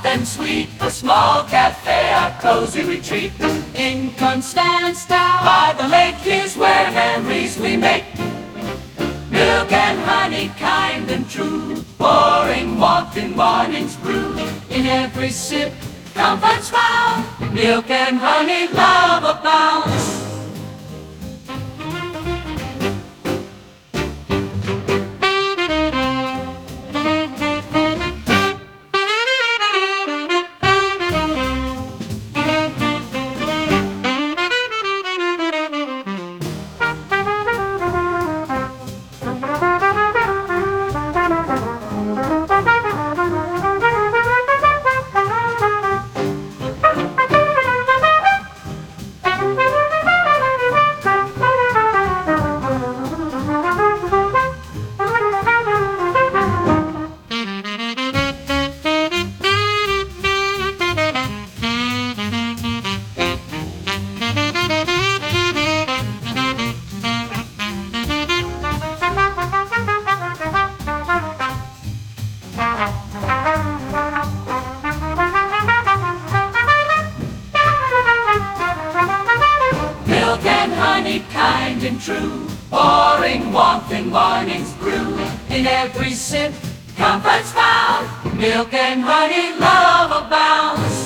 and sweet, a small cafe, a cozy retreat. In Constanstown, by the lake, is where memories we make. Milk and honey, kind and true, pouring warmth in morning's brew. In every sip, comfort's found. Milk and honey, love abounds. Milk and honey, kind and true, pouring warmth in morning's brew. In every sip, comfort's found. Milk and honey, love abounds.